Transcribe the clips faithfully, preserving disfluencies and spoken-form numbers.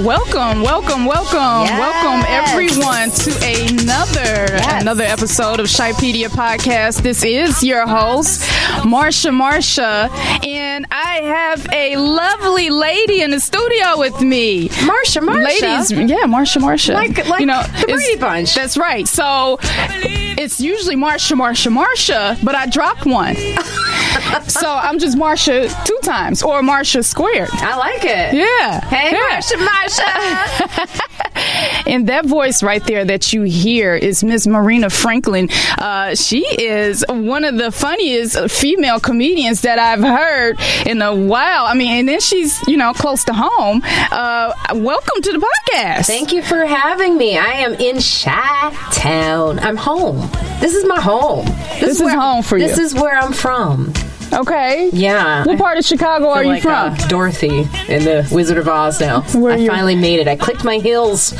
Welcome, welcome, welcome, yes. welcome everyone to another yes. another episode of Shypedia Podcast. This is your host, Marsha Marsha, and I have a lovely lady in the studio with me. Marsha Marsha? Ladies, yeah, Marsha Marsha. Like, like you know, the Brady Bunch. That's right. So it's usually Marsha Marsha Marsha, but I dropped one. So I'm just Marsha two times, or Marsha squared. I like it. Yeah. Hey, yeah. Marsha Marsha. And that voice right there that you hear is Miss Marina Franklin. Uh, she is one of the funniest female comedians that I've heard in a while. I mean, and then she's, you know, close to home. Uh, welcome to the podcast. Thank you for having me. I am in Chi-Town. I'm home. This is my home. This, This is where, home for you. This is where I'm from. Okay. Yeah. What part of Chicago are you like, from? Uh, Dorothy in the Wizard of Oz now. Where I you- finally made it. I clicked my heels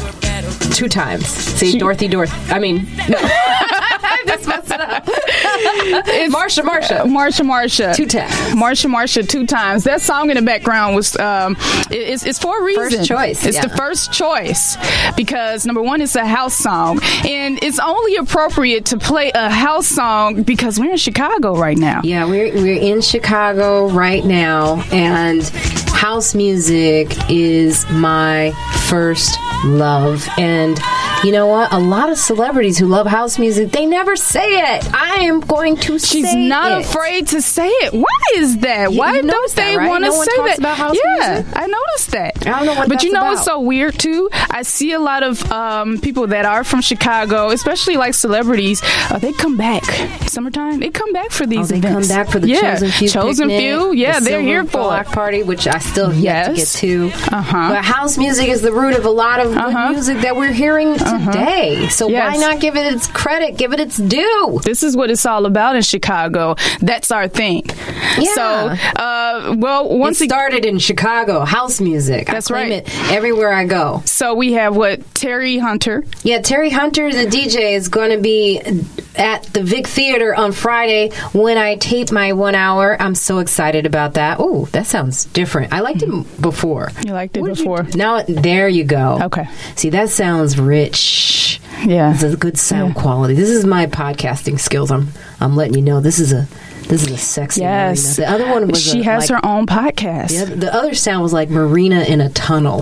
two times. See, She- Dorothy, Dorothy. I mean, no. I just messed it up. It's Marsha, Marsha. Marsha Marsha. Two times. Marsha Marsha two times. That song in the background was um, it- it's, it's for a reason. First choice, It's yeah. the first choice because number one, it's a house song, and it's only appropriate to play a house song because we're in Chicago right now. Yeah, we're we're in Chicago right now, and house music is my first love. And you know what? A lot of celebrities who love house music, they never say it. I am going to She's say not it. afraid to say it. Why is that? You- Why you don't noticed they that, right? want to No one say talks that? about house yeah, music? I noticed that. I don't know what But that's you know about. what's so weird too? I see a lot of um, people that are from Chicago, especially like celebrities. Uh, they come back summertime. They come back for these Oh, they events. come back for the yeah. Chosen Few Chosen picnic, Few. Yeah, the they're Silver here for Block it. Party, which I still have yet to get Yes. to. Uh-huh. But house music is the root of a lot of Uh-huh. good music that we're hearing today. So Yes. why not give it its credit? Give it its due. This is what it's all about in Chicago. That's our thing. Yeah. So, uh, well, once It again. started in Chicago, house music. That's I claim right. it everywhere I go. So we have what? Terry Hunter. Yeah, Terry Hunter, the D J, is going to be at the Vic Theater on Friday when I tape my one hour. I'm so excited about that. Oh, that sounds different. I liked it before. You liked it What did you before? do? Now, there you go. Okay. See, that sounds rich. Yeah. It's a good sound Yeah. quality. This is my podcasting skills. I'm I'm letting you know. This is a this is a sexy Yes. Marina. The other one was She a, has like, her own podcast. The other, the other sound was like Marina in a tunnel.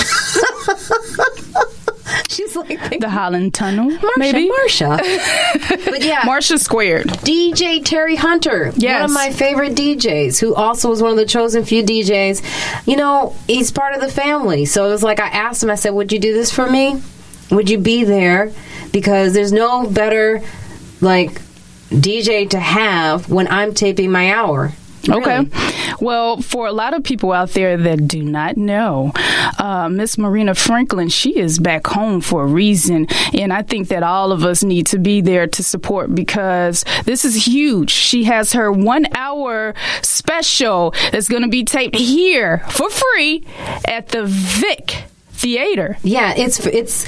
She's like The Holland Tunnel, Marsha, maybe? Marsha. But yeah, Marsha Squared. D J Terry Hunter, Yes. one of my favorite D Js, who also was one of the chosen few D Js. You know, he's part of the family. So it was like I asked him, I said, would you do this for me? Would you be there? Because there's no better, like, D J to have when I'm taping my hour. Okay. Really. Well, for a lot of people out there that do not know, uh, Miss Marina Franklin, she is back home for a reason. And I think that all of us need to be there to support because this is huge. She has her one hour special that's going to be taped here for free at the Vic Theater. Yeah, it's it's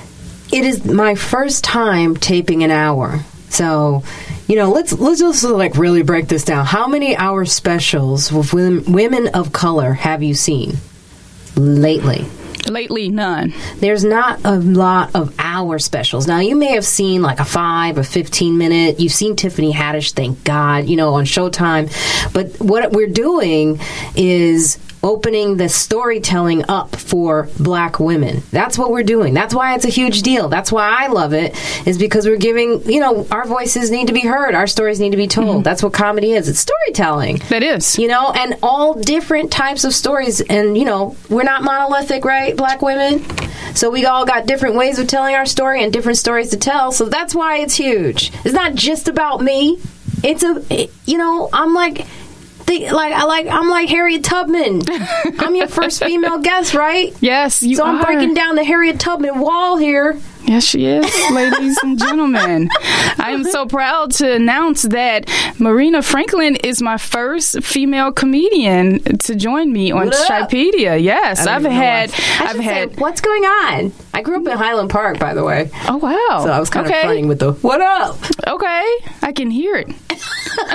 it is my first time taping an hour. So, you know, let's let's just like really break this down. How many hour specials with women, women of color have you seen lately? Lately, none. There's not a lot of hour specials. Now, you may have seen like a five or fifteen minute. You've seen Tiffany Haddish, thank God, you know, on Showtime. But what we're doing is opening the storytelling up for black women. That's what we're doing. That's why it's a huge deal. That's why I love it, is because we're giving, you know, our voices need to be heard. Our stories need to be told. Mm-hmm. That's what comedy is. It's storytelling. That is. You know, and all different types of stories. And, you know, we're not monolithic, right, black women? So we all got different ways of telling our story and different stories to tell. So that's why it's huge. It's not just about me. It's a, it, you know, I'm like... They, like I like I'm like Harriet Tubman. I'm your first female guest, right? Yes, you so are. I'm breaking down the Harriet Tubman wall here. Yes, she is, ladies and gentlemen. I am so proud to announce that Marina Franklin is my first female comedian to join me on Shypedia. Yes, I've had. I I've had. say, what's going on? I grew up in Highland Park, by the way. Oh wow! So I was kind okay. of fronting with the "What up?" Okay, I can hear it.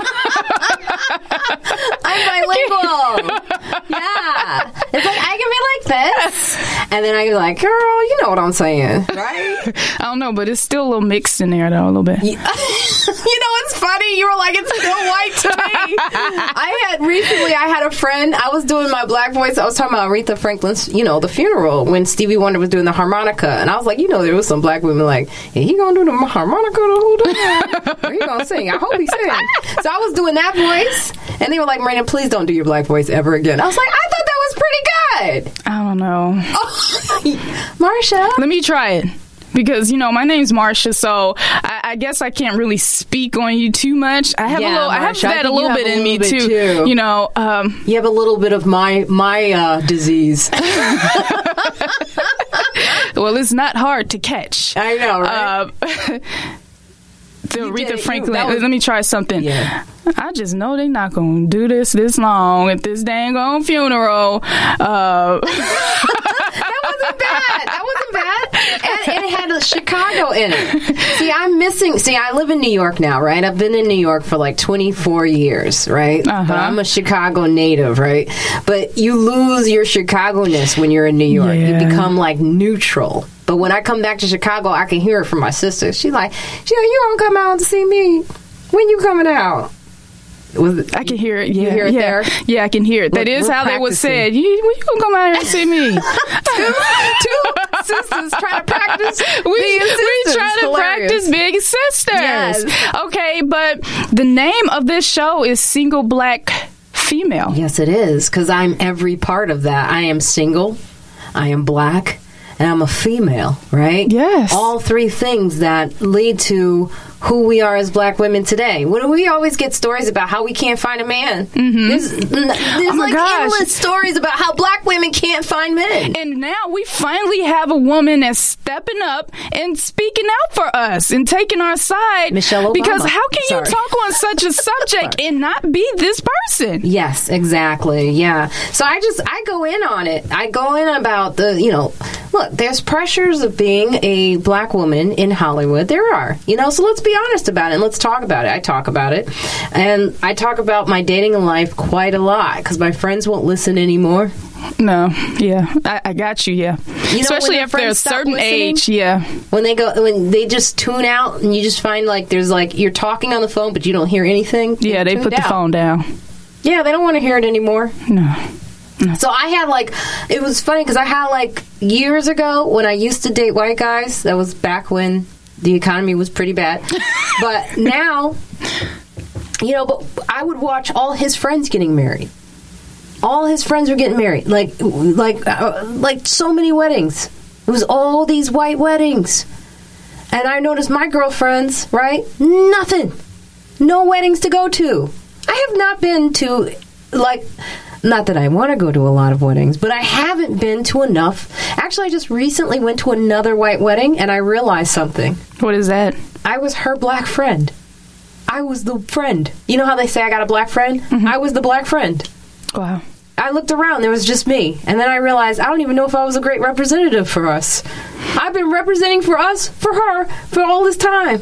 I'm bilingual. Yeah, it's like I can be like like this. And then I go like, girl, you know what I'm saying, right? I don't know, but it's still a little mixed in there, though, a little bit. You know, it's funny. You were like, it's still white to me. I had recently, I had a friend, I was doing my black voice. I was talking about Aretha Franklin's, you know, the funeral when Stevie Wonder was doing the harmonica. And I was like, you know, there was some black women like, yeah, he gonna do the harmonica the whole time? Or he gonna sing? I hope he sings. So I was doing that voice. And they were like, Miranda, please don't do your black voice ever again. I was like, I thought that was pretty good. I don't know. Oh, Marsha. Let me try it. Because, you know, my name's Marsha, so I, I guess I can't really speak on you too much. I have yeah, a little, Marsha, I have that I a little bit in me too, too. You know, um, you have a little bit of my my uh, disease. Well, it's not hard to catch. I know, right? Uh, the You Aretha did it. Franklin. You- was- Let me try something. Yeah. I just know they're not gonna do this this long at this dang on funeral. Uh, That wasn't bad. That wasn't bad. And it had a Chicago in it. See, I'm missing. See, I live in New York now, right? I've been in New York for like twenty-four years, right? Uh-huh. But I'm a Chicago native, right? But you lose your Chicago-ness when you're in New York. Yeah. You become like neutral. But when I come back to Chicago, I can hear it from my sister. She's like, she's like, you don't come out to see me. When you coming out? Was it, I can hear it. Yeah, you hear it yeah, there? yeah. I can hear it. Look, that is we're how they would practicing. say it. You, when you gonna come out here and see me? two, two sisters trying to practice we being we sisters. try to Hilarious. practice being sisters. Yes. Okay, but the name of this show is Single Black Female. Yes, it is, because I'm every part of that. I am single, I am black, and I'm a female, right? Yes. All three things that lead to who we are as black women today. What do we always get stories about how we can't find a man? Mm-hmm. There's, there's Oh my like gosh. endless stories about how black women can't find men. And now we finally have a woman that's stepping up and speaking out for us and taking our side. Michelle Obama. Because how can Sorry. you talk on such a subject and not be this person? Yes, exactly. Yeah. So I just, I go in on it. I go in about the, you know, look, there's pressures of being a black woman in Hollywood. There are, you know, so let's be honest about it and let's talk about it. I talk about it. And I talk about my dating life quite a lot because my friends won't listen anymore. No, yeah, I, I got you. Yeah, You know, especially when after a friends stop certain listening? age. Yeah, When they go, when they just tune out and you just find like there's like, you're talking on the phone, but you don't hear anything. yeah, they tuned put the out. phone down. Yeah, they don't want to hear it anymore. No. So I had like, it was funny because I had like years ago when I used to date white guys, that was back when the economy was pretty bad. But now, you know, but I would watch all his friends getting married. All his friends were getting married. Like, like, uh, like so many weddings. It was all these white weddings. And I noticed my girlfriends, right? Nothing. No weddings to go to. I have not been to, like, not that I want to go to a lot of weddings, but I haven't been to enough. Actually, I just recently went to another white wedding, and I realized something. What is that? I was her black friend. I was the friend. You know how they say I got a black friend? Mm-hmm. I was the black friend. Wow. I looked around, there was just me. And then I realized I don't even know if I was a great representative for us. I've been representing for us, for her, for all this time.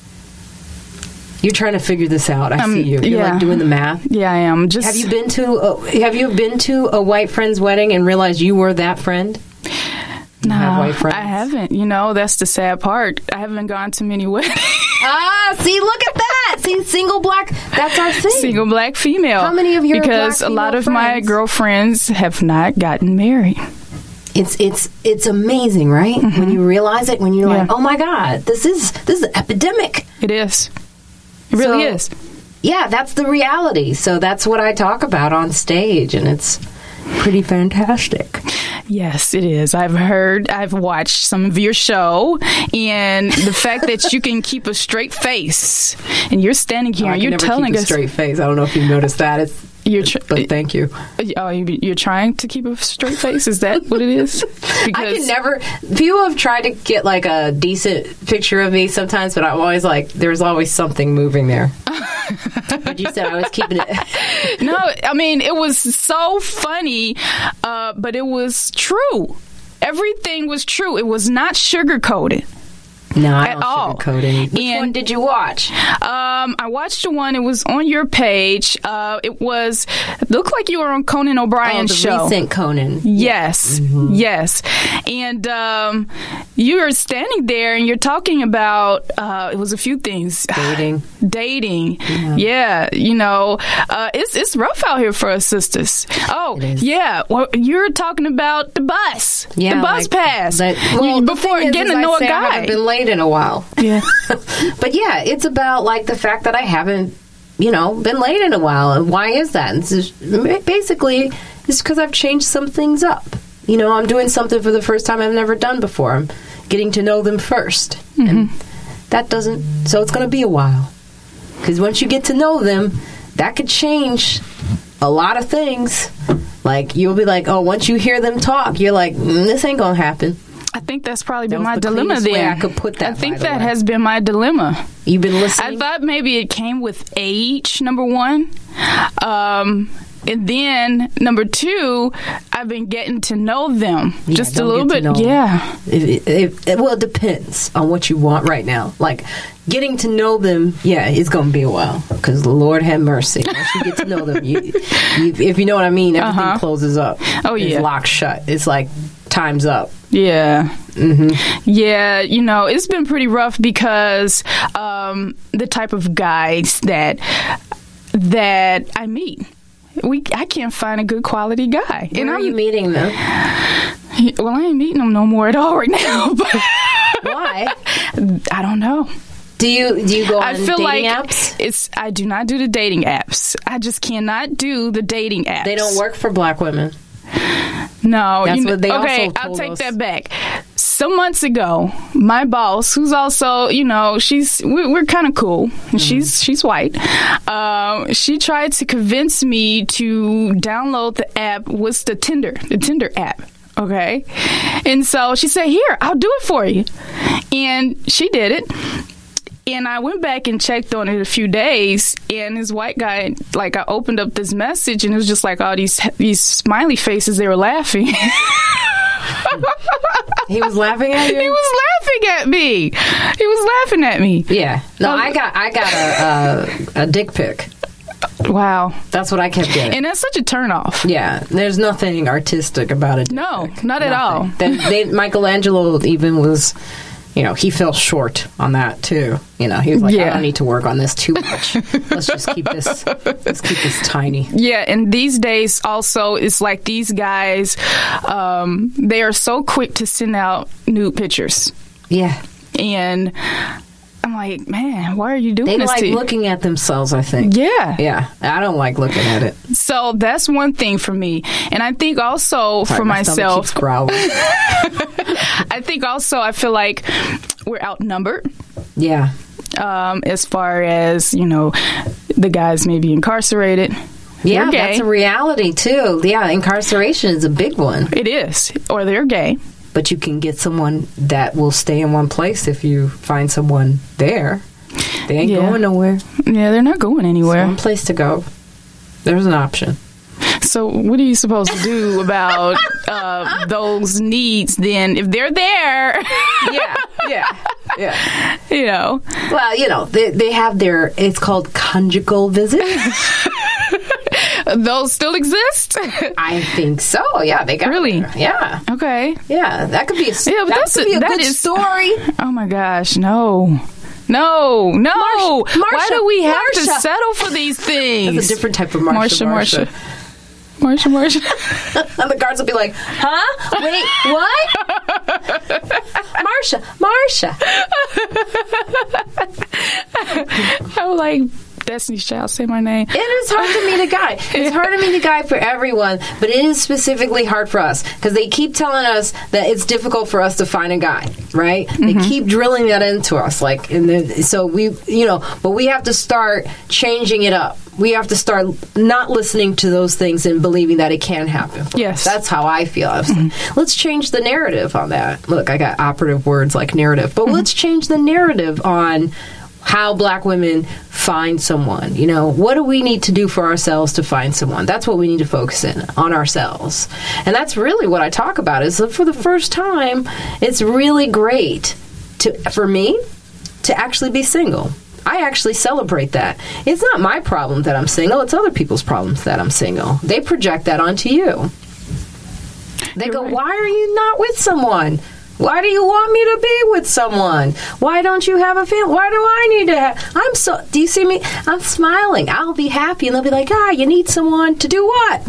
You're trying to figure this out. I Um, see you. You're yeah. like doing the math. Yeah, I am. Just Have you been to a, have you been to a white friend's wedding and realized you were that friend? No, have white friends? I haven't. You know, that's the sad part. I haven't gone to many weddings. Ah, see, look at that. See, single black, that's our thing. Single black female. How many of your Because black a lot female of my friends? girlfriends have not gotten married. It's it's it's amazing, right? When you realize it, when you're Yeah. like, oh my God, this is this is an epidemic. It is. It really So- is. Yeah, that's the reality. So that's what I talk about on stage, and it's pretty fantastic. Yes, it is. I've heard, I've watched some of your show, and the fact that you can keep a straight face, and you're standing here, I and can you're never telling keep a us, straight face. I don't know if you noticed that. It's you're, tr- but thank you. oh, you- you're trying to keep a straight face. Is that what it is? I can never. People have tried to get like a decent picture of me sometimes, but I'm always like, there's always something moving there. But you said I was keeping it. No, I mean, it was so funny, uh, but it was true. Everything was true. It was not sugar-coated. No, I at don't all. sugarcoat it. Which And, one did you watch? Um, I watched the one. It was on your page. Uh, it was it looked like you were on Conan Oh, O'Brien's the show. recent Conan. Yes, mm-hmm. yes, and um, you were standing there and you're talking about uh, it was a few things. Dating, dating. Yeah, yeah you know, uh, it's it's rough out here for us sisters. Oh, yeah. Well, you're talking about the bus, yeah, the bus like, pass. That, well, you, before is, getting is to know I a guy. I haven't been late in a while. Yeah, but yeah, it's about like the fact that I haven't, you know, been late in a while. And why is that? And it's just, basically, it's because I've changed some things up. You know, I'm doing something for the first time I've never done before. I'm getting to know them first. Mm-hmm. And that doesn't, so it's going to be a while. Because once you get to know them, that could change a lot of things. Like, you'll be like, oh, once you hear them talk, you're like, mm, this ain't going to happen. I think that's probably that been my the dilemma there. Way I could put that. I think that has been my dilemma. You've been listening? I thought maybe it came with age, number one. Um, and then number two, I've been getting to know them yeah, just a little bit. Yeah. It, it, it, well, it depends on what you want right now. Like, getting to know them, yeah, it's going to be a while. Because the Lord have mercy. Once you get to know them, you, you, if you know what I mean, everything uh-huh. closes up. Oh, yeah. It's locked shut. It's like, time's up. Yeah. Mm-hmm. Yeah, you know, it's been pretty rough because um, the type of guys that that I meet. We I can't find a good quality guy. Where and are I'm, you meeting them? Well, I ain't meeting them no more at all right now. But why? I don't know. Do you do you go on I feel dating like apps? It's I do not do the dating apps. I just cannot do the dating apps. They don't work for black women. No, that's you know, what they okay, also told I'll take us. that back. Some months ago, my boss, who's also, you know, she's we're, we're kind of cool. Mm-hmm. She's she's white. Um, she tried to convince me to download the app. What's the Tinder? The Tinder app. Okay, and so she said, "Here, I'll do it for you," and she did it. And I went back and checked on it a few days, and this white guy, like, I opened up this message, and it was just like all these these smiley faces. They were laughing. He was laughing at you? He was laughing at me. He was laughing at me. Yeah. No, um, I got I got a, a, a dick pic. Wow. That's what I kept getting. And that's such a turnoff. Yeah. There's nothing artistic about it. No, pic. not nothing. at all. They, they, Michelangelo even was... You know, he fell short on that too. You know, he was like, yeah. I don't need to work on this too much. Let's just keep this, let's keep this tiny. Yeah, and these days also, it's like these guys, um, they are so quick to send out nude pictures. Yeah. And I'm like, man, why are you doing they this like to you? Looking at themselves, I think. Yeah. Yeah. I don't like looking at it. So that's one thing for me. And I think also Sorry, for my myself. Keeps growling. I think also I feel like we're outnumbered. Yeah. Um, as far as, you know, the guys may be incarcerated. Yeah, that's a reality too. Yeah, incarceration is a big one. It is. Or they're gay. But you can get someone that will stay in one place if you find someone there. They ain't yeah. going nowhere. Yeah, they're not going anywhere. It's one place to go. There's an option. So what are you supposed to do about uh, those needs then if they're there? yeah, yeah, yeah. You know. Well, you know, they, they have their, it's called conjugal visits. Those still exist? I think so. Yeah, they got really. There. Yeah. Okay. Yeah, that could be a. Yeah, but that that's could be a, a, that good is, story. Oh my gosh, no, no, no! Marsha, Why do we have Marsha. to settle for these things? That's a different type of Marsha. Marsha, Marsha, Marsha. Marsha. And the guards will be like, "Huh? Wait, what? Marsha, Marsha." I'm like, Destiny's Child, say my name. It is hard to meet a guy. It's hard to meet a guy for everyone, but it is specifically hard for us because they keep telling us that it's difficult for us to find a guy, right? Mm-hmm. They keep drilling that into us, like, and the, so we, you know, but we have to start changing it up. We have to start not listening to those things and believing that it can happen. Yes. That's how I feel. I mm-hmm. like, let's change the narrative on that. Look, I got operative words like narrative, but mm-hmm. let's change the narrative on how black women find someone. You know, what do we need to do for ourselves to find someone? That's what we need to focus in on ourselves. And that's really what I talk about is that for the first time, it's really great to for me to actually be single. I actually celebrate that. It's not my problem that I'm single. It's other people's problems that I'm single. They project that onto you. They You're go, right. Why are you not with someone? Why do you want me to be with someone? Why don't you have a family? Why do I need to have... I'm so... Do you see me? I'm smiling. I'll be happy. And they'll be like, ah, you need someone to do what?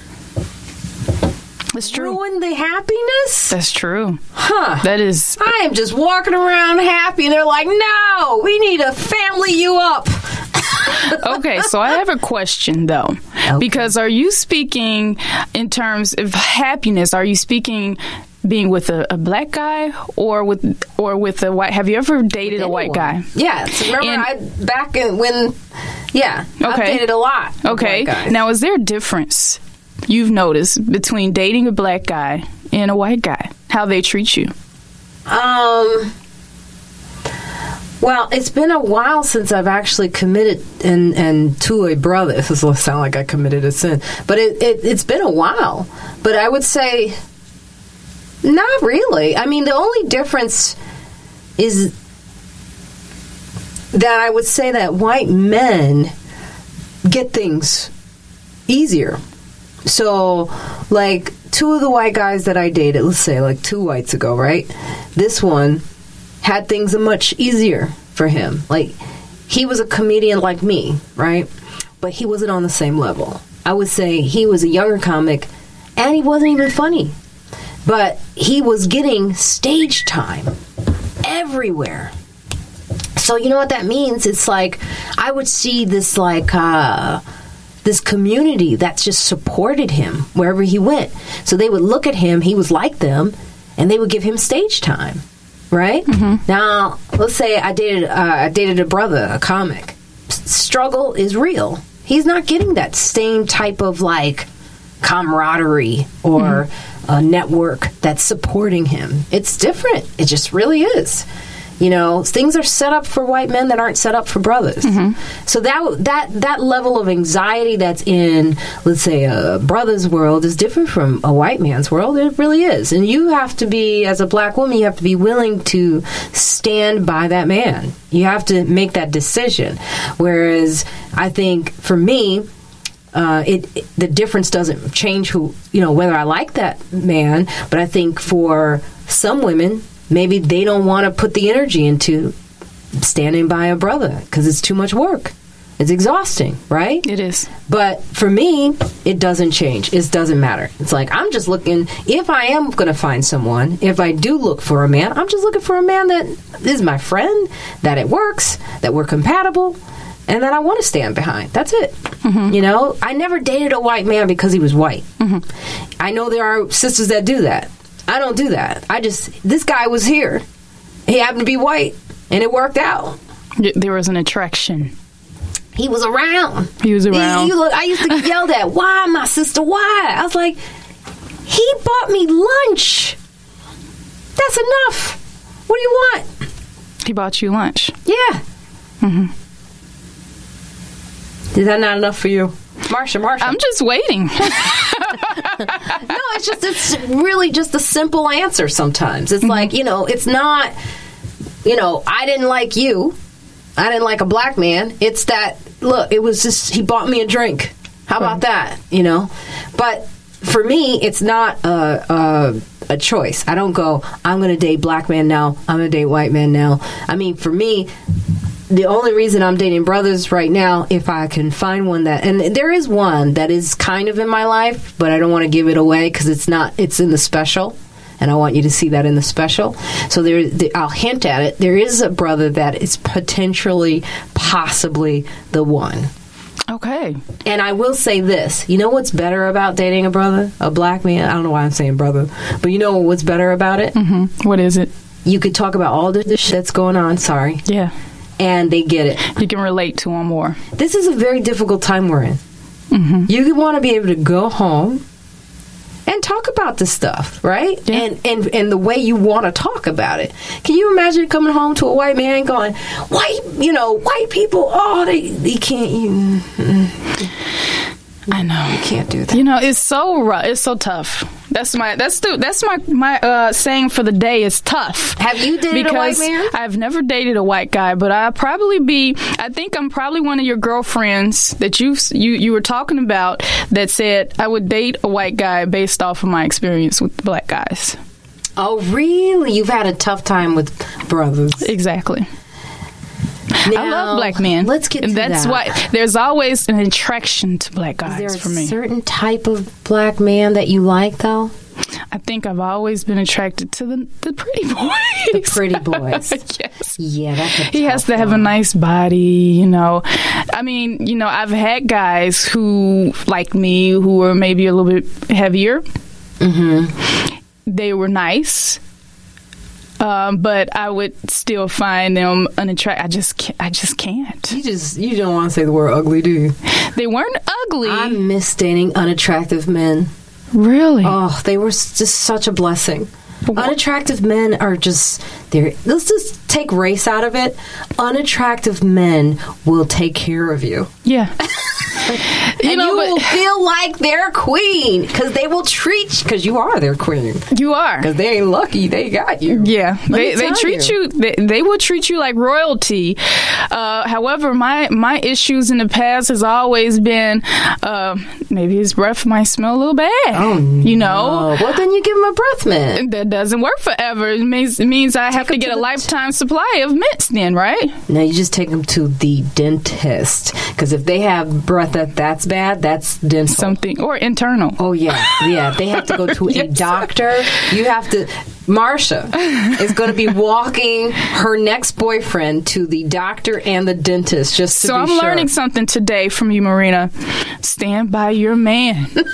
That's true. Ruin the happiness? That's true. Huh. That is... I am just walking around happy, and they're like, no, we need to family you up. Okay, so I have a question, though. Okay. Because are you speaking in terms of happiness? Are you speaking... being with a, a black guy or with or with a white? Have you ever dated a white guy? Yeah. So remember, and, I back in when, yeah, okay. I've dated a lot. Of okay. White guys. Now, is there a difference you've noticed between dating a black guy and a white guy? How they treat you? Um. Well, it's been a while since I've actually committed and and to a brother. This will sound like I committed a sin, but it, it it's been a while. But I would say. Not really. I mean, the only difference is that I would say that white men get things easier. So, like, two of the white guys that I dated, let's say, like, two whites ago, right? This one had things much easier for him. Like, he was a comedian like me, right? But he wasn't on the same level. I would say he was a younger comic, and he wasn't even funny. But he was getting stage time everywhere. So you know what that means? It's like I would see this like uh, this community that just supported him wherever he went. So they would look at him, he was like them, and they would give him stage time, right? Mm-hmm. Now, let's say I dated uh, I dated a brother, a comic. Struggle is real. He's not getting that same type of like camaraderie or. Mm-hmm. A network that's supporting him. It's different. It just really is. You know, things are set up for white men that aren't set up for brothers. Mm-hmm. So that that that level of anxiety that's in, let's say, a brother's world is different from a white man's world. It really is. And you have to be, as a black woman, you have to be willing to stand by that man. You have to make that decision. Whereas I think for me, Uh, it, it the difference doesn't change who you know whether I like that man, but I think for some women maybe they don't want to put the energy into standing by a brother because it's too much work. It's exhausting, right? It is. But for me, it doesn't change. It doesn't matter. It's like I'm just looking. If I am going to find someone, if I do look for a man, I'm just looking for a man that is my friend, that it works, that we're compatible. And that I want to stand behind. That's it. Mm-hmm. You know, I never dated a white man because he was white. Mm-hmm. I know there are sisters that do that. I don't do that. I just, this guy was here. He happened to be white, and it worked out. There was an attraction. He was around. He was around. He, you look, I used to get yelled at. Why, my sister? Why? I was like, he bought me lunch. That's enough. What do you want? He bought you lunch. Yeah. Mm-hmm. Is that not enough for you? Marsha, Marsha. I'm just waiting. No, it's just, it's really just a simple answer sometimes. It's mm-hmm. like, you know, it's not, you know, I didn't like you. I didn't like a black man. It's that, look, it was just, he bought me a drink. How about that? You know? But for me, it's not a, a, a choice. I don't go, I'm going to date black man now. I'm going to date white man now. I mean, for me, the only reason I'm dating brothers right now, if I can find one that, and there is one that is kind of in my life, but I don't want to give it away because it's not, it's in the special, and I want you to see that in the special. So there, I'll hint at it. There is a brother that is potentially, possibly the one. Okay. And I will say this. You know what's better about dating a brother, a black man? I don't know why I'm saying brother, but you know what's better about it? Mm-hmm. What is it? You could talk about all the shit that's going on. Sorry. Yeah. And they get it. You can relate to them more. This is a very difficult time we're in. Mm-hmm. You want to be able to go home and talk about this stuff, right? Yeah. And, and and the way you want to talk about it. Can you imagine coming home to a white man going, white, you know, white people, oh, they, they can't, you, I know. You can't do that. You know, it's so rough. It's so tough. That's my that's the that's my my uh, saying for the day is tough. Have you dated a white man? I've never dated a white guy, but I'll probably be. I think I'm probably one of your girlfriends that you you you were talking about that said I would date a white guy based off of my experience with black guys. Oh, really? You've had a tough time with brothers. Exactly. Now, I love black men. Let's get to and that's that. why there's always an attraction to black guys Is there for a me. certain type of black man that you like, though? I think I've always been attracted to the, the pretty boys. The pretty boys. Yes. Yeah, that's a He has tough to have one. a nice body, you know. I mean, you know, I've had guys who, like me, who were maybe a little bit heavier. Mm-hmm. They were nice. Um, but I would still find them unattractive. I just, can't, I just can't. You just you don't want to say the word ugly, do you? They weren't ugly. I miss dating unattractive men. Really? Oh, they were s- just such a blessing. Unattractive men are just they're let's just take race out of it. Unattractive men will take care of you. Yeah. You and know, you but- will feel like their queen because they will treat because you are their queen. You are. Because they ain't lucky, they got you. Yeah, Let they me they tell treat you. they, they will treat you like royalty. Uh, however, my my issues in the past has always been uh, maybe his breath might smell a little bad. Oh, you know. no. Well, then you give him a breath mint. That doesn't work forever. It means it means I have to him get to a the lifetime supply of mints. Then, right? Now you just take them to the dentist because if they have breath that that's bad, that's dental. Something or internal. Oh yeah, yeah. They have to go to a Yes. doctor. You have to. Marsha is going to be walking her next boyfriend to the doctor and the dentist just to So be I'm sure. learning something today from you, Marina. Stand by your man. Which is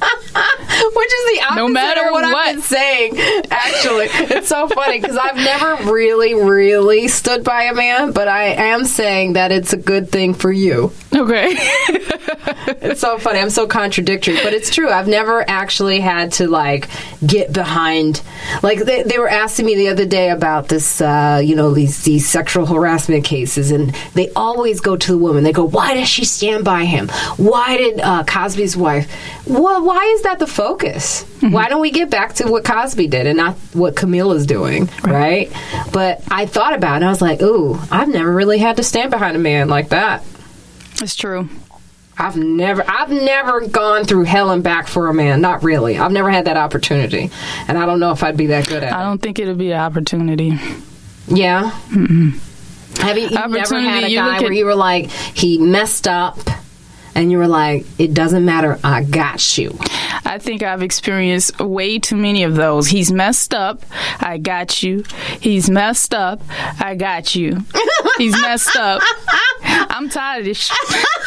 the opposite No matter of what, what. I've been saying. Actually, it's so funny because I've never really, really stood by a man, but I am saying that it's a good thing for you. Okay. It's so funny. I'm so contradictory, but it's true. I've never actually had to like get behind. Like they, they were asking me the other day about this, uh, you know, these these sexual harassment cases, and they always go to the woman. They go, "Why does she stand by him? Why did uh, Cosby's wife? Well, why is that the focus? Mm-hmm. Why don't we get back to what Cosby did and not what Camila's doing, right?" But I thought about it, and I was like, "Ooh, I've never really had to stand behind a man like that." It's true. I've never I've never gone through hell and back for a man. Not really. I've never had that opportunity. And I don't know if I'd be that good at I it. don't think it'll be an opportunity. Yeah? Mm-mm. Have you, you never Opportunity, had a you guy look where at- you were like, he messed up, and you were like, it doesn't matter, I got you. I think I've experienced way too many of those. He's messed up. I got you. He's messed up. I got you. He's messed up. I'm tired of this shit.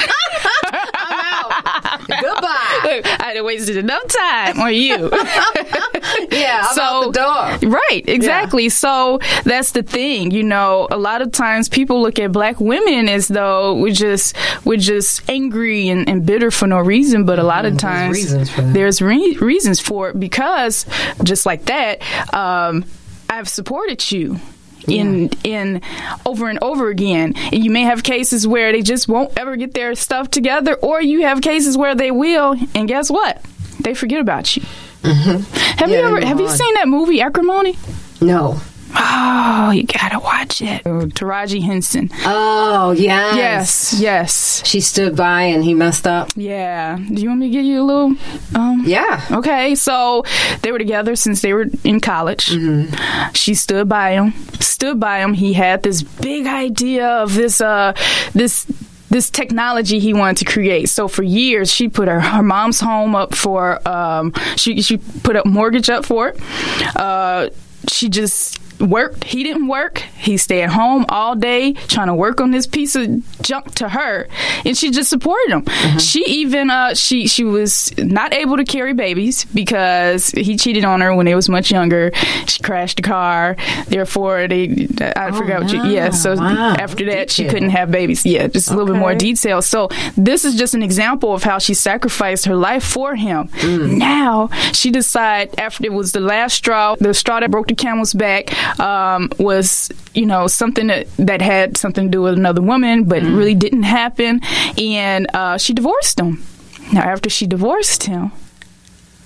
I'm out. Goodbye. Look, I done wasted enough time on you. Yeah, I'm So- out the door. Right, exactly. So that's the thing, you know, a lot of times people look at black women as though we're just we're just angry and, and bitter for no reason, but a lot of There's times reasons for that. there's re- reasons for it because just like that, um, I've supported you. In in over and over again, and you may have cases where they just won't ever get their stuff together, or you have cases where they will, and guess what? They forget about you. Mm-hmm. Have Yeah, you they ever move have you on. seen that movie Acrimony? No. Oh, you gotta watch it. Taraji Henson. Oh, yes. Yes, yes, She stood by and he messed up. yeah. Do you want me to give you a little? Um, Yeah. Okay, so they were together since they were in college. Mm-hmm. She stood by him. Stood by him. He had this big idea of this. Uh, this. This technology he wanted to create. So for years, she put her, her mom's home up for. Um, she she put a mortgage up for it. Uh, she just worked. He didn't work. He stayed home all day trying to work on this piece of junk to her, and she just supported him. Mm-hmm. She even uh, she she was not able to carry babies because he cheated on her when they was much younger. She crashed the car. Therefore, they I Oh, forgot what you. no. Yeah. So Wow. after that, she Detail. couldn't have babies. Yeah, just a little bit Okay. more detail. So this is just an example of how she sacrificed her life for him. Mm. Now she decided after it was the last straw, the straw that broke the camel's back. Um, was you know something that, that had something to do with another woman, but Mm. really didn't happen, and uh, she divorced him. Now, after she divorced him,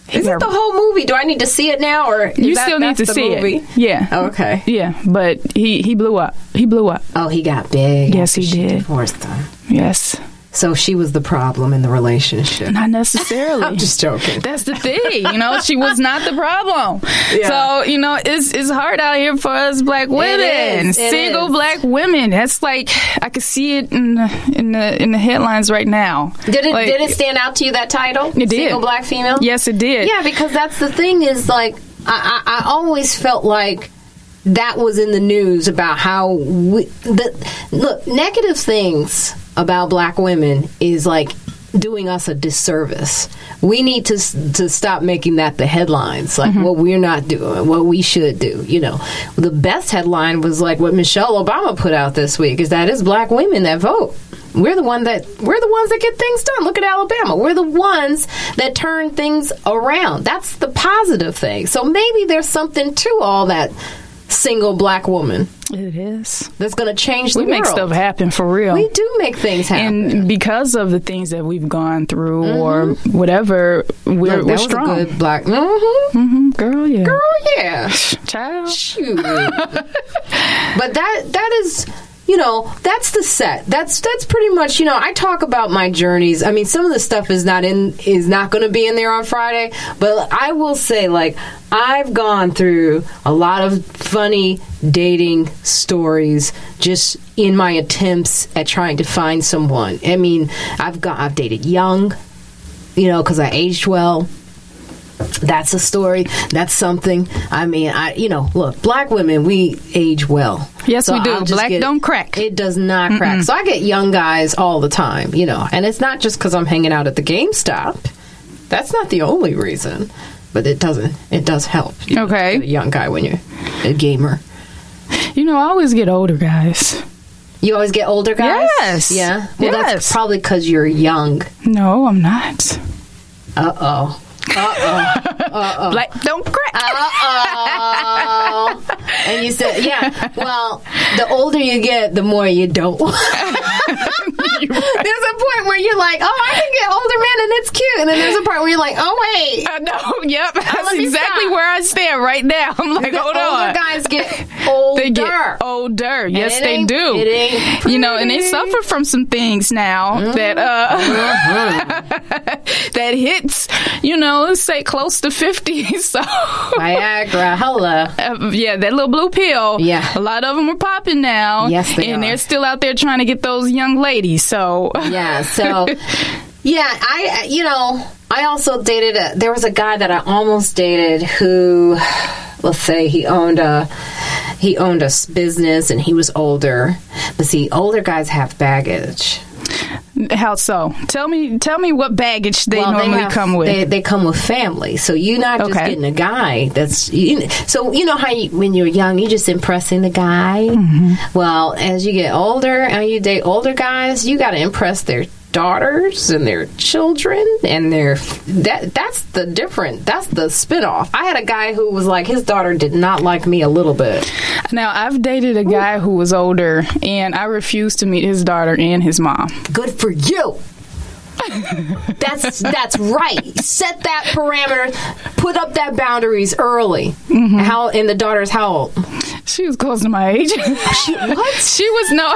Is it the whole movie? Do I need to see it now, or is you that, still need to see movie? it? Yeah. Okay. Yeah, but he he blew up. He blew up. Oh, he got big. Yes, he she did. Divorced them. Yes. So she was the problem in the relationship. Not necessarily. I'm just joking. That's the thing. You know, she was not the problem. Yeah. So, you know, it's it's hard out here for us black women. It is. It Single is. black women. That's like, I could see it in the, in the, in the headlines right now. Did it, like, did it stand out to you, that title? It did. Single black female? Yes, it did. Yeah, because that's the thing is, like, I, I, I always felt like that was in the news about how we, the, look, negative things about black women is like doing us a disservice. We need to to stop making that the headlines, like mm-hmm. what we're not doing, what we should do. You know, the best headline was like what Michelle Obama put out this week, is that it's black women that vote. We're the one that we're the ones that get things done. Look at Alabama. We're the ones that turn things around. That's the positive thing. So maybe there's something to all that single black woman. It is. That's going to change the we world. We make stuff happen for real. We do make things happen. And because of the things that we've gone through mm-hmm. or whatever, we're, Look, we're that strong. Was a good black. Mm-hmm. Mm-hmm. Girl, yeah. Girl, yeah. Child. Shoot. But that that is... You know, that's the set. That's that's pretty much, you know, I talk about my journeys. I mean, some of the stuff is not in is not going to be in there on Friday, but I will say, like, I've gone through a lot of funny dating stories just in my attempts at trying to find someone. I mean, I've got I've dated young, you know, because I aged well. That's a story. That's something. I mean, I you know, look, black women, we age well. Yes, so we do. Black get, don't crack. It does not Mm-mm. crack. So I get young guys all the time, you know, and it's not just because I'm hanging out at the GameStop. That's not the only reason, but it doesn't. It does help. You okay, know, a young guy when you're a gamer. You know, I always get older guys. You always get older guys? Yes. Yeah. Well, yes. That's probably because you're young. No, I'm not. Uh oh. Uh-oh. Uh-oh. Black don't crack. Uh-oh. And you said, yeah, well, the older you get, the more you don't. There's a point where you're like, oh, I can get older men and it's cute. And then there's a part where you're like, oh, wait. I know, yep. That's uh, exactly stop. where I stand right now. I'm like, the hold older on. guys get older. They get older. Yes, they do. It ain't pretty. You know, and they suffer from some things now mm-hmm. that, uh, mm-hmm. that hits, you know, let's say close to fifty. So Viagra, hello. Uh, yeah, that little blue pill. Yeah. A lot of them are popping now. Yes, they and are. they're still out there trying to get those young ladies. So yeah, so yeah, I you know, I also dated a, there was a guy that I almost dated who, let's say he owned a he owned a business and he was older. But see, older guys have baggage. How so? Tell me, tell me what baggage they well, normally they have, come with. They, they come with family, so you're not just okay. getting a guy. That's you, so you know how you, when you're young, you're just impressing the guy. Mm-hmm. Well, as you get older and you date older guys, you got to impress their daughters and their children and their that that's the different that's the spinoff. I had a guy who was like, his daughter did not like me a little bit. Now I've dated a guy who was older and I refused to meet his daughter and his mom. Good for you. That's that's right. Set that parameter. Put up that boundaries early. Mm-hmm. How and the daughter's how old? She was close to my age. She, what? She was no.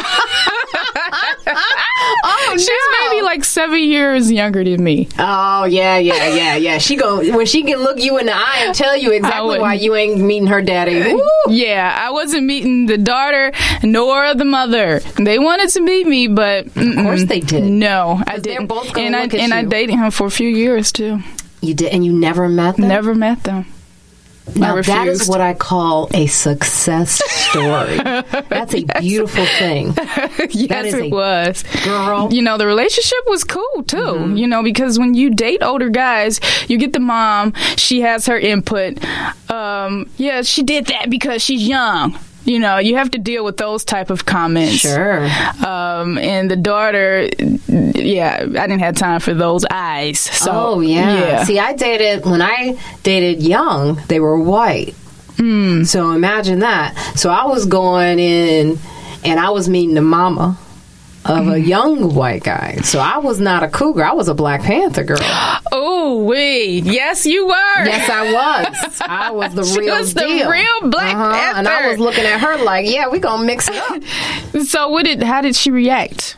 Oh, She's no. maybe like seven years younger than me. Oh yeah, yeah, yeah, yeah. She go when she can look you in the eye and tell you exactly why you ain't meeting her daddy. Woo. Yeah, I wasn't meeting the daughter nor the mother. They wanted to meet me, but of course they did. No, I didn't. They're both gonna and I look at and you. I dated him for a few years too. You did, and you never met them. Never met them. Now that is what I call a success story. That's a beautiful thing. Yes, that is it a was. Girl. You know, the relationship was cool, too. Mm-hmm. You know, because when you date older guys, you get the mom. She has her input. Um, yeah, she did that because she's young. You know, you have to deal with those type of comments. Sure. Um, and the daughter, yeah, I didn't have time for those eyes. So, oh, yeah. yeah. See, I dated, when I dated young, they were white. Mm. So imagine that. So I was going in and I was meeting the mama. of a young white guy. So I was not a cougar. I was a Black Panther girl. Oh, wait. Yes, you were. Yes, I was. I was the she real was deal. the real Black uh-huh. Panther. And I was looking at her like, yeah, we gonna mix it up. So what did? How did she react?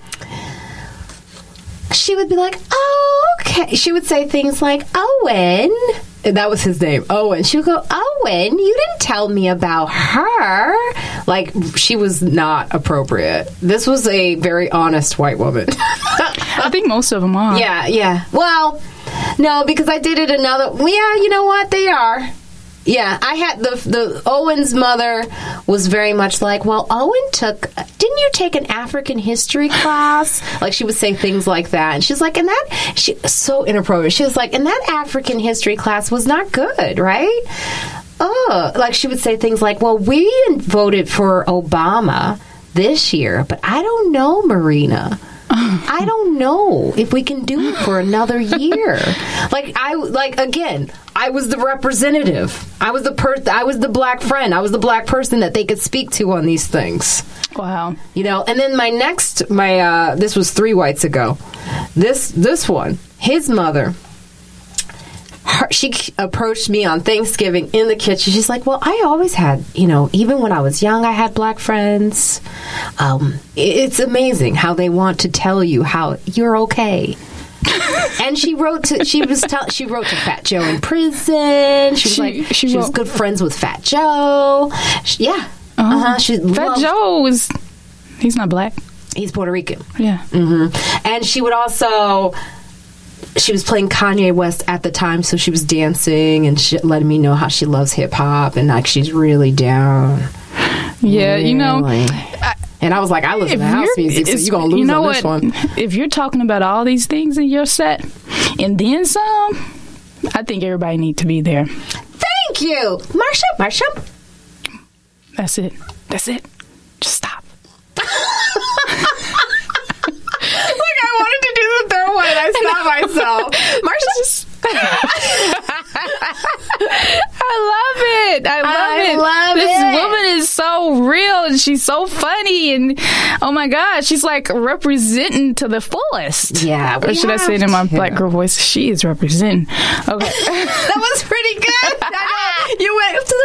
She would be like, oh, okay. She would say things like, Owen. And that was his name, Owen. She would go, Owen, you didn't tell me about her. Like, she was not appropriate. This was a very honest white woman. I think most of them are. Yeah, yeah. Well, no, because I did it another... Yeah, you know what? They are. Yeah, I had the the Owen's mother was very much like, well, Owen took, didn't you take an African history class? Like, she would say things like that. And she's like, and that, she so inappropriate. She was like, and that African history class was not good, right? Oh, like she would say things like, well, we voted for Obama this year, but I don't know, Marina. I don't know if we can do it for another year. Like I like again, I was the representative. I was the per- I was the black friend. I was the black person that they could speak to on these things. Wow. You know, and then my next my uh this was three whites ago. This this one, his mother Her, she approached me on Thanksgiving in the kitchen. She's like, well, I always had, you know, even when I was young, I had black friends. Um, it's amazing how they want to tell you how you're okay. And she wrote to she was tell, she wrote to Fat Joe in prison. She was She- like she she, was wrote- good friends with Fat Joe. She, yeah, uh huh. She Fat loved- Joe was. He's not black. He's Puerto Rican. Yeah. hmm And she would also. She was playing Kanye West at the time, so she was dancing and she letting me know how she loves hip hop and like she's really down. Yeah, you know. Really. I, and I was like, I listen to if house you're- music, so it's- you're gonna lose you know on this what? one. If you're talking about all these things in your set and then some, I think everybody need to be there. Thank you, Marsha. Marsha. That's it. That's it. Just stop. Like I wanted to do the third one, and I stopped myself. Marsha. Just- I love it. I love I it. love this it. woman is so real and she's so funny and oh my God, she's like representing to the fullest. Yeah, we Or should I say it have in my to. black girl voice? She is representing. Okay. That was pretty good. I know. You went to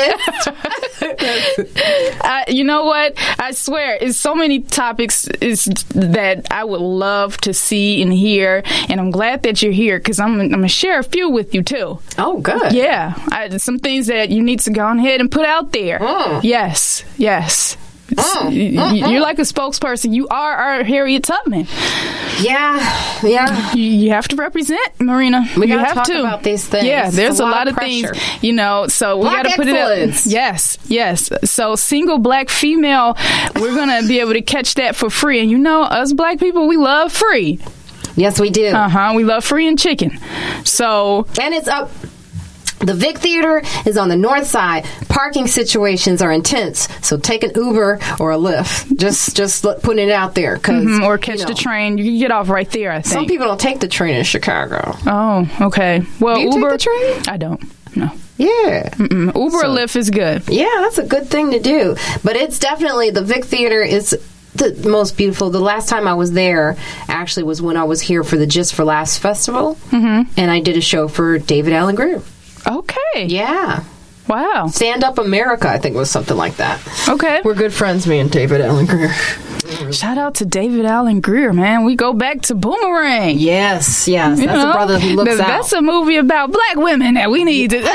the fullest. uh, you know what? I swear, it's so many topics is that I would love to see and hear, and I'm glad that you're here because I'm, I'm going to share a few with you too. Oh, good. Yeah, I, some things that you need to go ahead and put out there. Mm. Yes, yes. Mm. You- you- You're like a spokesperson. You are our Harriet Tubman. Yeah, yeah. You, you have to represent, Marina. We you gotta have talk to. about these things. Yeah, there's It's a a lot, lot of of things, pressure. you know. So we Black got to put it excellence. up. Yes, yes. So single black female, we're gonna be able to catch that for free. And you know, us black people, we love free. Yes, we do. Uh huh. We love free and chicken. So And it's up. The Vic Theater is on the north side. Parking situations are intense, so take an Uber or a Lyft. Just, just let- putting it out there, cause, mhm, or catch you know, the train. You can get off right there. I think. Some people don't take the train in Chicago. Oh, okay. Well, Do you take Uber. the train? I don't. No. Yeah, Mm, Uber So- or Lyft is good. yeah, that's a good thing to do. But it's definitely the Vic Theater is the most beautiful. The last time I was there actually was when I was here for the Just for Laughs festival, mm-hmm. and I did a show for David Allen Greer. Okay. Yeah. Wow. Stand Up America, I think was something like that. Okay. We're good friends, me and David Allen Greer. Shout out to David Allen Greer, man. We go back to Boomerang. Yes, yes. You That's know? a brother who looks Th- out. That's a movie about black women that we need to.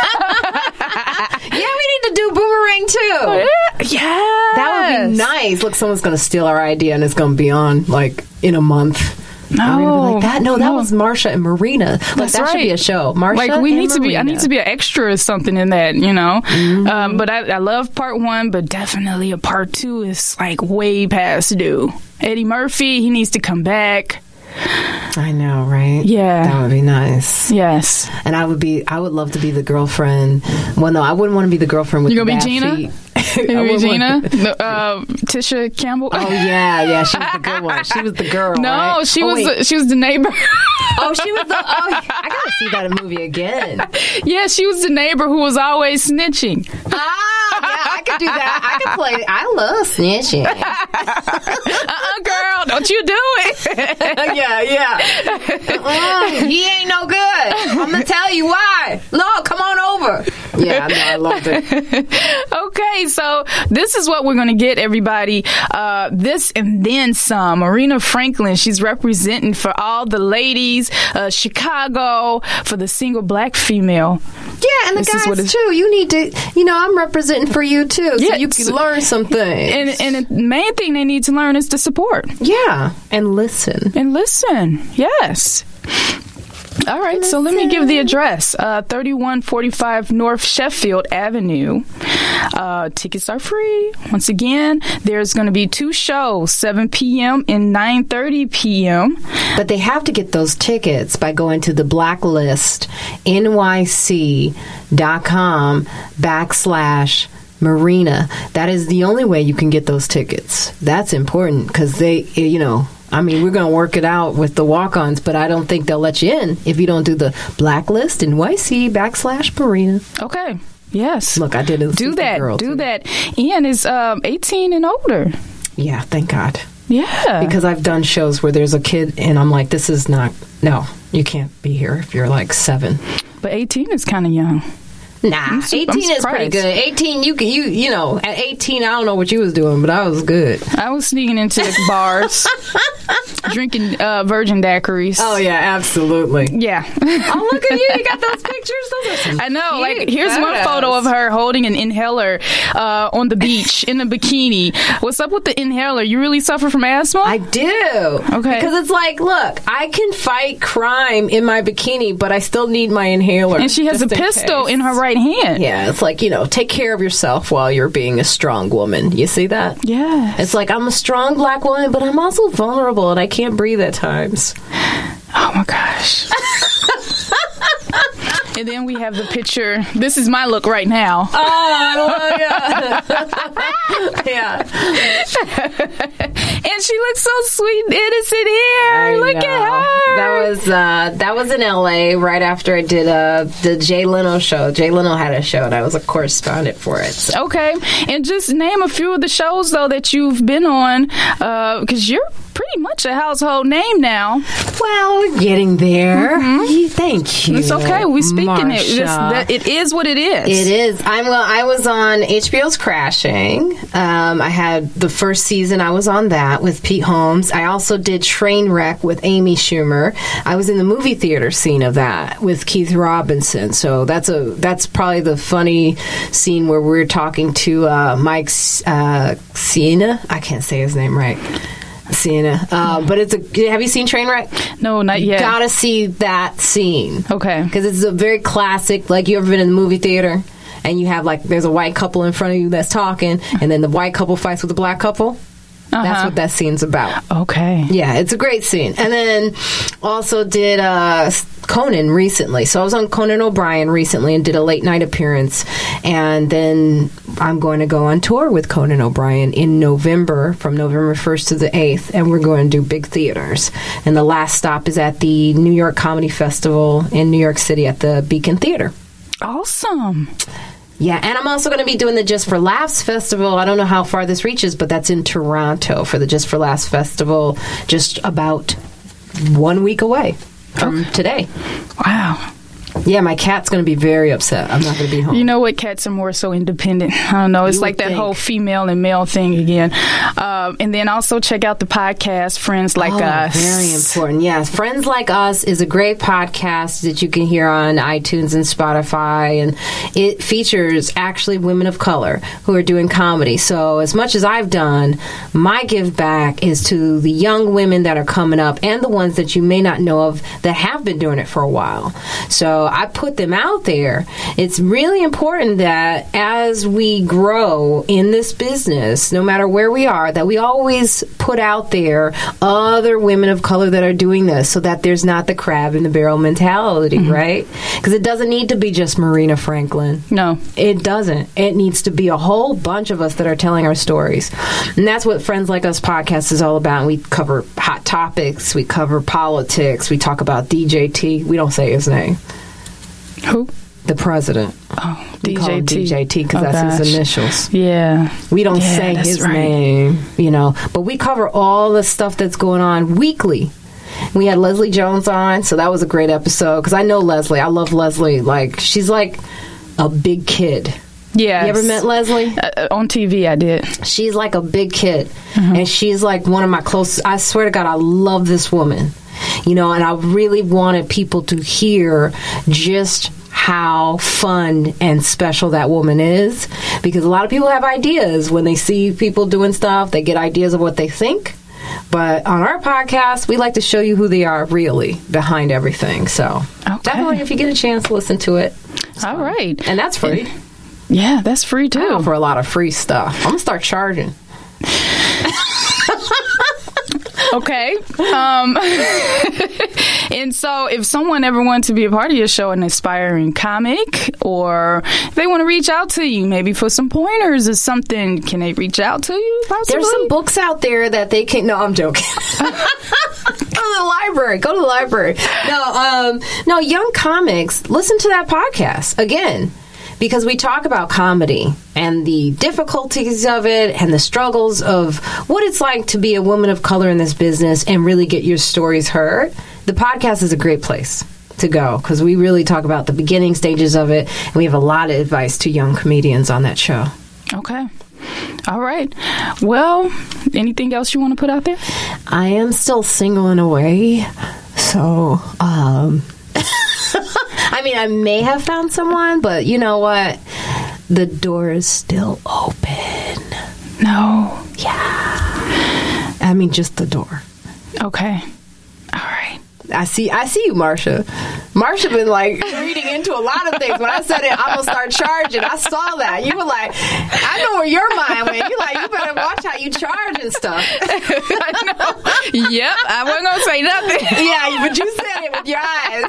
Yeah, we need to do Boomerang too. Yeah. That would be nice. Look, someone's going to steal our idea and it's going to be on like in a month. No, We're gonna be like that. No, that no. was Marsha and Marina. Like That's that should right. be a show. Marsha Like we and need to be. I Marina. need to be an extra or something in that, you know. Mm-hmm. Um, but I, I love part one, but definitely a part two is like way past due. Eddie Murphy, he needs to come back. I know, right? Yeah. That would be nice. Yes. And I would be. I would love to be the girlfriend. Well, no, I wouldn't want to be the girlfriend with You the gonna be bad Gina? feet. You I gonna be wouldn't Gina? want- No, uh, Tisha Campbell. Oh yeah, yeah. She was the good one. She was the girl. No, right? she Oh, was wait. the, she was the neighbor. Oh, she was the. Oh, I gotta see that movie again. Yeah, she was the neighbor who was always snitching. Ah, yeah, I could do that. I could play. I love snitching. Uh-uh, girl. out. Don't you do it. yeah, yeah. Uh-uh, he ain't no good. I'm going to tell you why. No, come on over. Yeah, no, I loved it. Okay, so this is what we're going to get, everybody. Uh, this and then some. Marina Franklin, she's representing for all the ladies, uh, Chicago, for the single black female. Yeah, and the this guys, too. You need to, you know, I'm representing for you, too, so yeah, you can learn some things. And, and the main thing they need to learn is to support. Yeah, and listen. And listen, yes. All right, Listen. So let me give the address. Uh, thirty-one forty-five North Sheffield Avenue. Uh, tickets are free. Once again, there's going to be two shows, seven p.m. and nine thirty p.m. But they have to get those tickets by going to the blacklist, N Y C dot com backslash Marina. That is the only way you can get those tickets. That's important because they, you know... I mean, we're going to work it out with the walk-ons, but I don't think they'll let you in if you don't do the blacklist N Y C backslash Marina. Okay. Yes. Look, I did it. Do that. Girl do too. that. Ian is um, eighteen and older. Yeah, thank God. Yeah. Because I've done shows where there's a kid, and I'm like, this is not, no, you can't be here if you're like seven. But eighteen is kind of young. Nah, eighteen is pretty good. eighteen, you you you know, at eighteen, I don't know what you was doing, but I was good. I was sneaking into bars, drinking uh, virgin daiquiris. Oh yeah, absolutely. Yeah. Oh, look at you! You got those pictures. Those are some I know. cute Like, here's photos. one photo of her holding an inhaler uh, on the beach in a bikini. What's up with the inhaler? You really suffer from asthma? I do. Okay. Because it's like, look, I can fight crime in my bikini, but I still need my inhaler. And she has a in pistol case. in her right hand. Yeah, it's like, you know, take care of yourself while you're being a strong woman. You see that? Yeah. It's like, I'm a strong black woman, but I'm also vulnerable and I can't breathe at times. Oh my gosh. And then we have the picture. This is my look right now. Oh, yeah. Yeah. And she looks so sweet and innocent here. I Look know. at her. That was uh, that was in L A right after I did uh, the Jay Leno show. Jay Leno had a show, and I was a correspondent for it. So. Okay. And just name a few of the shows, though, that you've been on, because uh, you're pretty much a household name now. Well, we're getting there. Mm-hmm. Thank you. It's okay. We're speaking Marsha. it. It's, that, it is what it is. It is. I'm. Well, I was on H B O's Crashing. Um, I had the first season. I was on that with Pete Holmes. I also did Trainwreck with Amy Schumer. I was in the movie theater scene of that with Keith Robinson. So that's a that's probably the funny scene where we're talking to uh, Mike uh, Sienna. I can't say his name right. Sienna. Uh, but it's a. Have you seen Trainwreck? No, not yet. Gotta see that scene. Okay. Because it's a very classic. Like, you ever been in the movie theater and you have like there's a white couple in front of you that's talking, and then the white couple fights with the black couple. Uh-huh. That's what that scene's about. Okay. Yeah, it's a great scene. And then also did uh, Conan recently. So I was on Conan O'Brien recently and did a late night appearance. And then I'm going to go on tour with Conan O'Brien in November, from November first to the eighth. And we're going to do big theaters. And the last stop is at the New York Comedy Festival in New York City at the Beacon Theater. Awesome. Yeah, and I'm also going to be doing the Just for Laughs Festival. I don't know how far this reaches, but that's in Toronto for the Just for Laughs Festival, just about one week away from okay. today. Wow. Yeah, my cat's going to be very upset. I'm not going to be home. You know what? Cats are more so independent. I don't know. It's you like that think. whole female and male thing again. Um, and then also check out the podcast, Friends Like oh, Us. Very important. Yes. Friends Like Us is a great podcast that you can hear on iTunes and Spotify. And it features actually women of color who are doing comedy. So as much as I've done, my give back is to the young women that are coming up and the ones that you may not know of that have been doing it for a while. So I put them out there. It's really important that as we grow in this business, no matter where we are, that we always put out there other women of color that are doing this, so that there's not the crab in the barrel mentality, mm-hmm. right? Because it doesn't need to be just Marina Franklin. No. It doesn't. It needs to be a whole bunch of us that are telling our stories. And that's what Friends Like Us podcast is all about. We cover hot topics. We cover politics. We talk about D J T. We don't say his name. Who? The president. Oh, We D call J him T. D J T because Oh, that's his gosh. initials. Yeah. We don't Yeah, say that's his right. name, you know, but we cover all the stuff that's going on weekly. We had Leslie Jones on, so that was a great episode because I know Leslie. I love Leslie. Like, she's like a big kid. Yeah. You ever met Leslie? Uh, on T V, I did. She's like a big kid, Mm-hmm. and she's like one of my close. I swear to God, I love this woman, you know, and I really wanted people to hear just how fun and special that woman is, because a lot of people have ideas when they see people doing stuff. They get ideas of what they think, but on our podcast, we like to show you who they are really behind everything. So Okay. definitely, if you get a chance, listen to it. All right. And that's free. Yeah, that's free I too. offer a lot of free stuff. I'm gonna start charging. Okay. Um, and so if someone ever wanted to be a part of your show, an aspiring comic, or if they want to reach out to you, maybe for some pointers or something, can they reach out to you? Possibly? There's some books out there that they can. No, I'm joking. Go to the library. Go to the library. No, um, no, young comics. Listen to that podcast again, because we talk about comedy and the difficulties of it and the struggles of what it's like to be a woman of color in this business and really get your stories heard. The podcast is a great place to go because we really talk about the beginning stages of it, and we have a lot of advice to young comedians on that show. Okay. All right. Well, anything else you want to put out there? I am still single in a way, so um I mean, I may have found someone, but you know what? The door is still open. No. Yeah. I mean, just the door. Okay. All right. I see I see you, Marsha. Marsha been like reading into a lot of things. When I said it, I'm gonna start charging. I saw that. You were like, I know where your mind went. You like, you better watch how you charge and stuff. I know. Yep. I wasn't gonna say nothing. Yeah, but you said it with your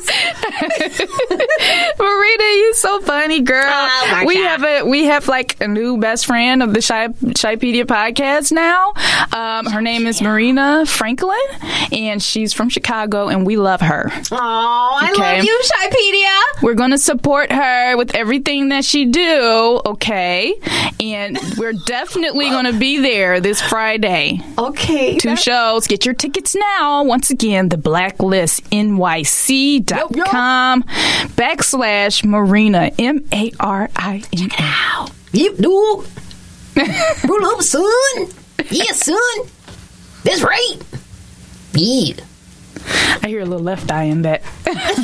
eyes. Marina, you so funny, girl. Oh, my we God. have a we have like a new best friend of the Shy Shypedia podcast now. Um, her name is Marina Franklin, and she's from Chicago, and we love her. Oh, I Okay. love you, Shypedia. We're going to support her with everything that she do, okay? And we're definitely going to be there this Friday. Okay. Two shows. Get your tickets now. Once again, the blacklist N Y C dot com backslash Marina, M A R I N A. Yep, dude. Roll up, son. Yeah, son. That's right. Yeah. I hear a little left eye in that.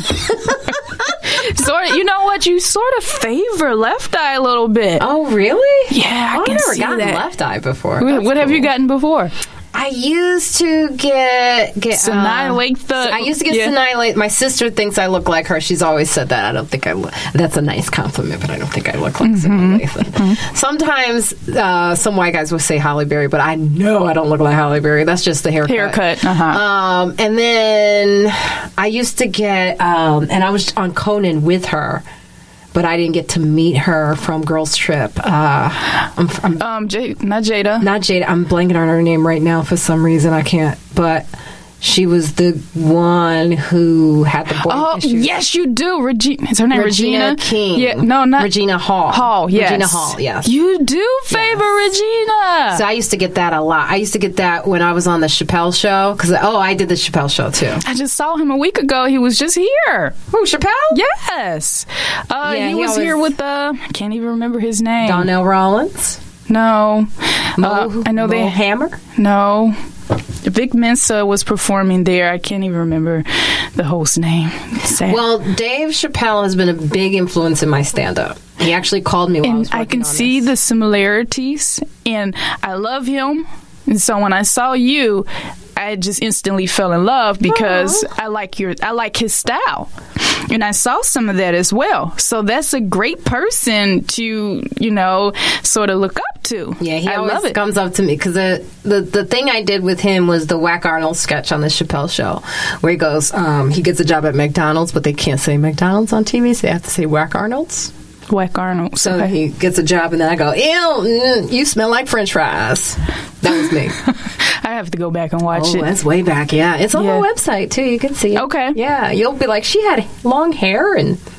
Sort of, you know what? You sort of favor left eye a little bit. Oh, really? Yeah, I I've can never see gotten that. left eye before. What, That's what have you cool. gotten before? I used to get get Sinilate the- I used to get yeah. Sinilate. My sister thinks I look like her. She's always said that. I don't think I look. That's a nice compliment, but I don't think I look like Mm-hmm. Sinilate. Sometimes uh, some white guys will say Halle Berry, but I know I don't look like Halle Berry. That's just the haircut. Haircut, uh-huh. Um, and then I used to get, um, and I was on Conan with her. But I didn't get to meet her from Girls Trip. Uh, I'm, I'm Um, J- not Jada. not Jada. I'm blanking on her name right now for some reason. I can't. But she was the one who had the boy Oh, issues. yes, you do. Regina. Is her name Regina Regina? King. Yeah, no, not Regina Hall. Hall, yes. Regina Hall, yes. You do favor Regina. So I used to get that a lot. I used to get that when I was on the Chappelle show. Because, oh, I did the Chappelle show, too. I just saw him a week ago. He was just here. Who, Chappelle? Yes. Uh, Yeah, he, he was always- here with, uh, I can't even remember his name. Donnell Rollins. No. Mo, Uh, I know Mo they. Hammer. No. Vic Mensa was performing there. I can't even remember the host's name. It's sad. Well, Dave Chappelle has been a big influence in my stand-up. He actually called me while I and was I working can on see this. the similarities, and I love him. And so when I saw you, I just instantly fell in love because Aw. I like your, I like his style, and I saw some of that as well. So that's a great person to, you know, sort of look up to. Yeah, he I always love it. comes up to me because the, the the thing I did with him was the Whack Arnold sketch on the Chappelle show, where he goes, um, he gets a job at McDonald's, but they can't say McDonald's on T V, so they have to say Whack Arnold's. Whack Arnold. So Okay. he gets a job, and then I go, ew, mm, you smell like French fries. That was me. I have to go back and watch Oh, it. that's way back, yeah. It's on Yeah. the website, too. You can see it. Okay. Yeah, you'll be like, she had long hair and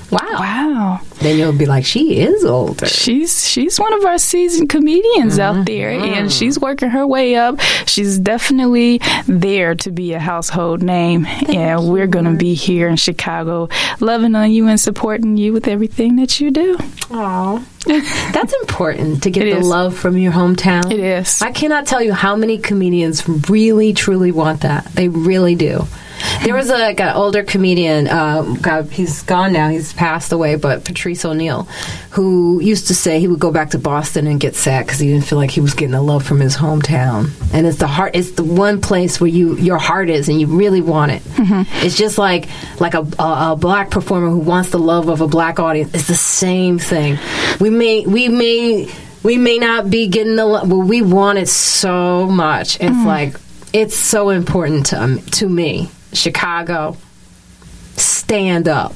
Wow. Wow. Then you'll be like, she is older. She's she's one of our seasoned comedians mm-hmm. out there, and she's working her way up. She's definitely there to be a household name, Thank and you. We're going to be here in Chicago loving on you and supporting you with everything that you do. Aww. That's important, to get it the is. love from your hometown. It is. I cannot tell you how many comedians really, truly want that. They really do. There was a, like an older comedian, uh, God, he's gone now, he's passed away, but Patrice O'Neill, who used to say he would go back to Boston and get sad because he didn't feel like he was getting the love from his hometown. And it's the heart, it's the one place where you your heart is and you really want it. Mm-hmm. It's just like like a, a, a black performer who wants the love of a black audience. It's the same thing. We may we may we may not be getting the love, but we want it so much. It's mm-hmm. like it's so important to um, to me. Chicago, stand up.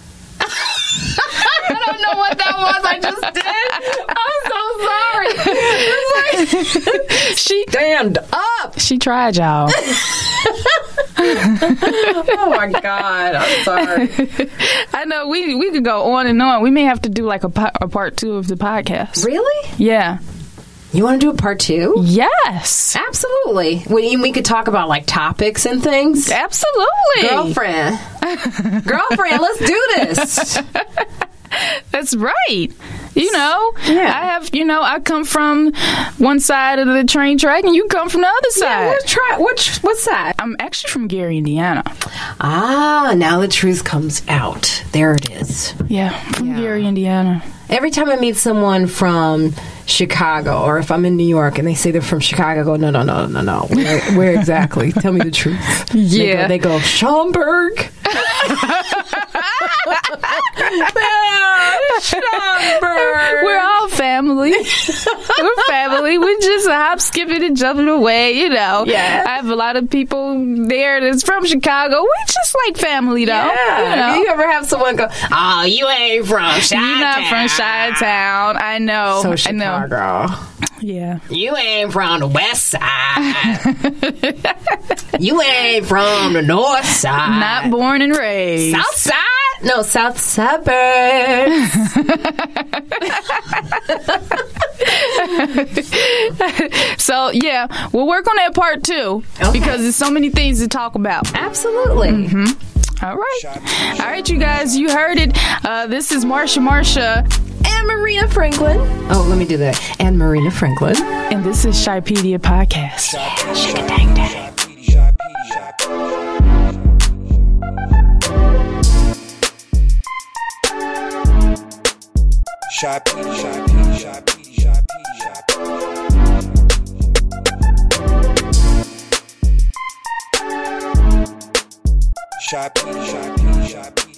I don't know what that was I just did. I'm so sorry. Like, she stand up. She tried, y'all. Oh my God, I'm sorry. I know we we could go on and on. We may have to do like a, a part two of the podcast. Really? Yeah. You want to do a part two? Yes. Absolutely. We, we could talk about, like, topics and things. Absolutely. Girlfriend. Girlfriend, let's do this. That's right. You know, yeah. I have, you know, I come from one side of the train track and you come from the other side. Yeah, what, tra- what, what side? I'm actually from Gary, Indiana. Ah, now the truth comes out. There it is. Yeah, from yeah. Gary, Indiana. Every time I meet someone from Chicago, or if I'm in New York and they say they're from Chicago, I go, no, no, no, no, no. Where, where exactly? Tell me the truth. Yeah. They go, they go Schaumburg. Schaumburg. We're all family. We're family. We're just hop, skipping, and jumping away, you know. Yeah. I have a lot of people there that's from Chicago. We're just like family, though. Yeah. You know? You ever have someone go, oh, you ain't from Chi-Town. You're not from Chi-Town. I know. So Chicago. I know. Yeah. You ain't from the west side. You ain't from the north side. Not born and raised. South side? No, south suburbs. So, yeah, we'll work on that part two. Okay. Because there's so many things to talk about. Absolutely. Mm-hmm. All right. All right, you guys, you heard it. Uh, this is Marsha Marsha. And Marina Franklin. Oh, let me do that. And Marina Franklin. And this is Shypedia Podcast. Yeah, shake-a-dang-dang. Shypedia, Shypedia, Shypedia, Shypedia, Shypedia, Shypedia, Shypedia.